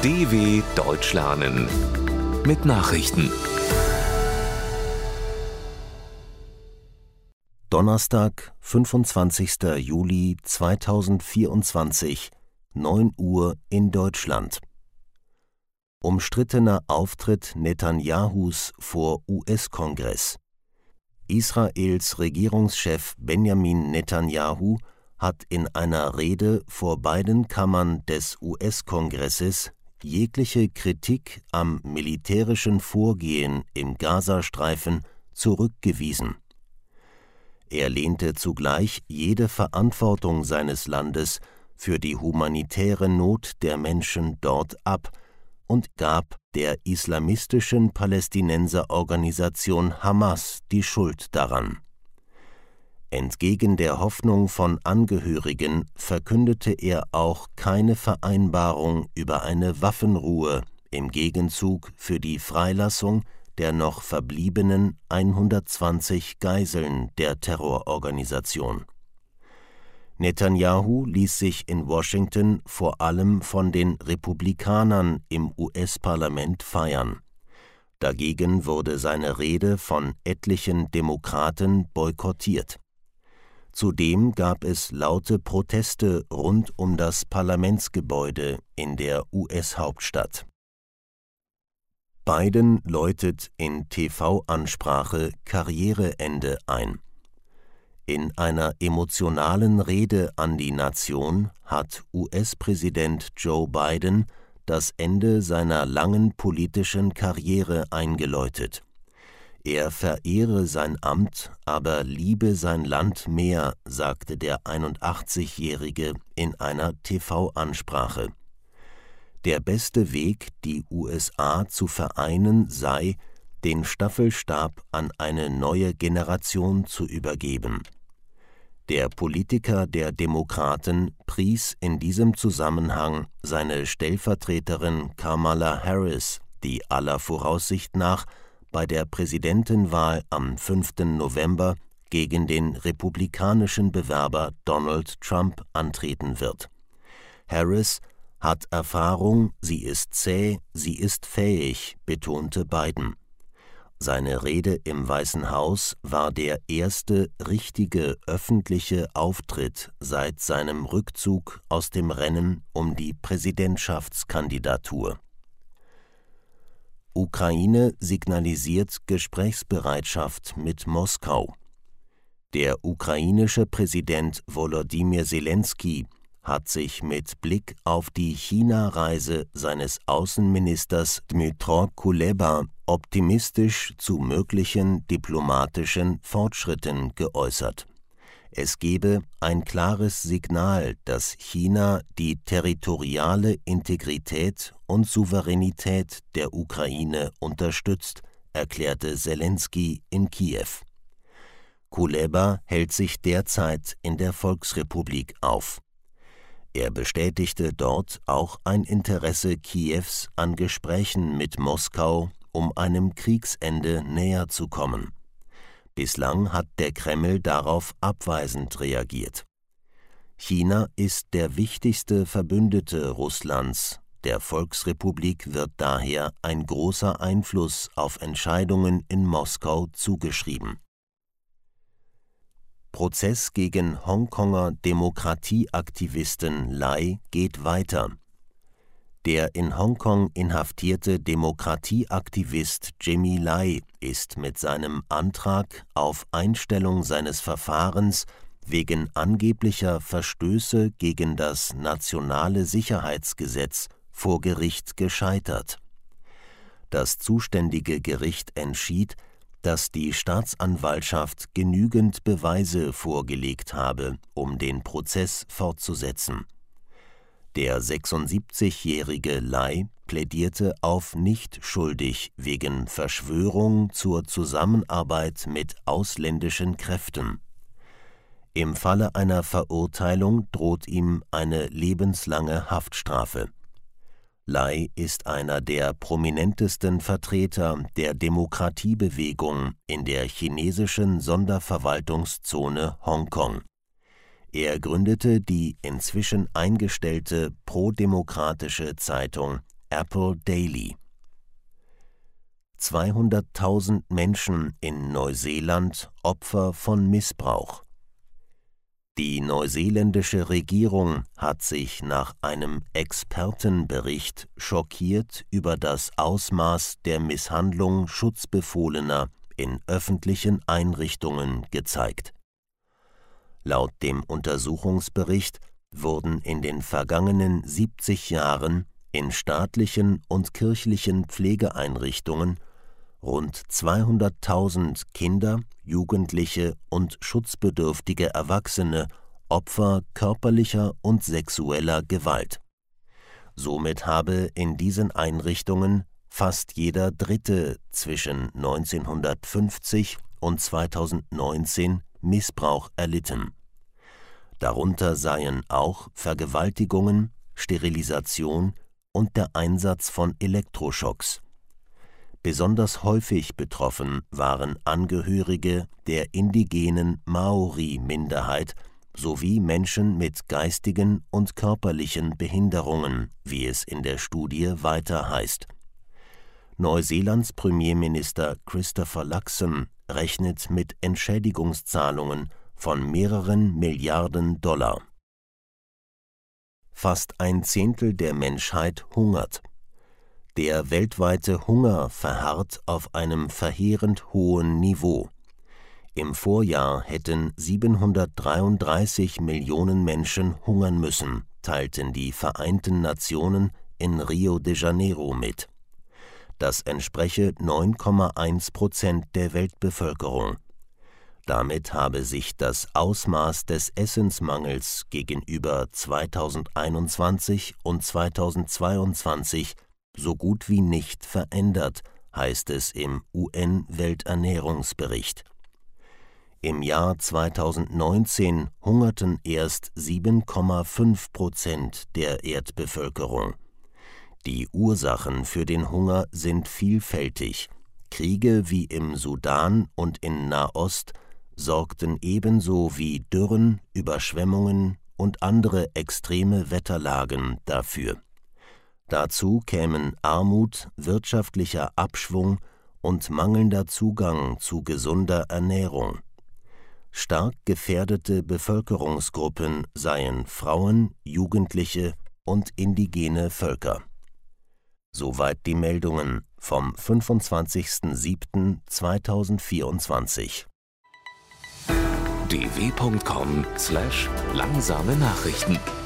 DW Deutsch lernen mit Nachrichten. Donnerstag, 25. Juli 2024, 9 Uhr in Deutschland. Umstrittener Auftritt Netanyahus vor US-Kongress. Israels Regierungschef Benjamin Netanyahu hat in einer Rede vor beiden Kammern des US-Kongresses jegliche Kritik am militärischen Vorgehen im Gazastreifen zurückgewiesen. Er lehnte zugleich jede Verantwortung seines Landes für die humanitäre Not der Menschen dort ab und gab der islamistischen Palästinenserorganisation Hamas die Schuld daran. Entgegen der Hoffnung von Angehörigen verkündete er auch keine Vereinbarung über eine Waffenruhe im Gegenzug für die Freilassung der noch verbliebenen 120 Geiseln der Terrororganisation. Netanyahu ließ sich in Washington vor allem von den Republikanern im US-Parlament feiern. Dagegen wurde seine Rede von etlichen Demokraten boykottiert. Zudem gab es laute Proteste rund um das Parlamentsgebäude in der US-Hauptstadt. Biden läutet in TV-Ansprache Karriereende ein. In einer emotionalen Rede an die Nation hat US-Präsident Joe Biden das Ende seiner langen politischen Karriere eingeläutet. Er verehre sein Amt, aber liebe sein Land mehr, sagte der 81-Jährige in einer TV-Ansprache. Der beste Weg, die USA zu vereinen, sei, den Staffelstab an eine neue Generation zu übergeben. Der Politiker der Demokraten pries in diesem Zusammenhang seine Stellvertreterin Kamala Harris, die aller Voraussicht nach bei der Präsidentenwahl am 5. November gegen den republikanischen Bewerber Donald Trump antreten wird. Harris hat Erfahrung, sie ist zäh, sie ist fähig, betonte Biden. Seine Rede im Weißen Haus war der erste richtige öffentliche Auftritt seit seinem Rückzug aus dem Rennen um die Präsidentschaftskandidatur. Ukraine signalisiert Gesprächsbereitschaft mit Moskau. Der ukrainische Präsident Volodymyr Zelensky hat sich mit Blick auf die China-Reise seines Außenministers Dmytro Kuleba optimistisch zu möglichen diplomatischen Fortschritten geäußert. Es gebe ein klares Signal, dass China die territoriale Integrität und Souveränität der Ukraine unterstützt, erklärte Zelensky in Kiew. Kuleba hält sich derzeit in der Volksrepublik auf. Er bestätigte dort auch ein Interesse Kiews an Gesprächen mit Moskau, um einem Kriegsende näher zu kommen. Bislang hat der Kreml darauf abweisend reagiert. China ist der wichtigste Verbündete Russlands. Der Volksrepublik wird daher ein großer Einfluss auf Entscheidungen in Moskau zugeschrieben. Prozess gegen Hongkonger Demokratieaktivisten Lai geht weiter. Der in Hongkong inhaftierte Demokratieaktivist Jimmy Lai ist mit seinem Antrag auf Einstellung seines Verfahrens wegen angeblicher Verstöße gegen das nationale Sicherheitsgesetz vor Gericht gescheitert. Das zuständige Gericht entschied, dass die Staatsanwaltschaft genügend Beweise vorgelegt habe, um den Prozess fortzusetzen. Der 76-jährige Lai plädierte auf nicht schuldig wegen Verschwörung zur Zusammenarbeit mit ausländischen Kräften. Im Falle einer Verurteilung droht ihm eine lebenslange Haftstrafe. Lai ist einer der prominentesten Vertreter der Demokratiebewegung in der chinesischen Sonderverwaltungszone Hongkong. Er gründete die inzwischen eingestellte prodemokratische Zeitung Apple Daily. 200.000 Menschen in Neuseeland Opfer von Missbrauch. Die neuseeländische Regierung hat sich nach einem Expertenbericht schockiert über das Ausmaß der Misshandlung Schutzbefohlener in öffentlichen Einrichtungen gezeigt. Laut dem Untersuchungsbericht wurden in den vergangenen 70 Jahren in staatlichen und kirchlichen Pflegeeinrichtungen rund 200.000 Kinder, Jugendliche und schutzbedürftige Erwachsene Opfer körperlicher und sexueller Gewalt. Somit habe in diesen Einrichtungen fast jeder Dritte zwischen 1950 und 2019 Missbrauch erlitten. Darunter seien auch Vergewaltigungen, Sterilisation und der Einsatz von Elektroschocks. Besonders häufig betroffen waren Angehörige der indigenen Maori-Minderheit sowie Menschen mit geistigen und körperlichen Behinderungen, wie es in der Studie weiter heißt. Neuseelands Premierminister Christopher Luxon rechnet mit Entschädigungszahlungen von mehreren Milliarden $. Fast ein Zehntel der Menschheit hungert. Der weltweite Hunger verharrt auf einem verheerend hohen Niveau. Im Vorjahr hätten 733 Millionen Menschen hungern müssen, teilten die Vereinten Nationen in Rio de Janeiro mit. Das entspreche 9,1% der Weltbevölkerung. Damit habe sich das Ausmaß des Essensmangels gegenüber 2021 und 2022 so gut wie nicht verändert, heißt es im UN-Welternährungsbericht. Im Jahr 2019 hungerten erst 7,5% der Erdbevölkerung. Die Ursachen für den Hunger sind vielfältig. Kriege wie im Sudan und in Nahost sorgten ebenso wie Dürren, Überschwemmungen und andere extreme Wetterlagen dafür. Dazu kämen Armut, wirtschaftlicher Abschwung und mangelnder Zugang zu gesunder Ernährung. Stark gefährdete Bevölkerungsgruppen seien Frauen, Jugendliche und indigene Völker. Soweit die Meldungen vom 25.07.2024. dw.com/langsame Nachrichten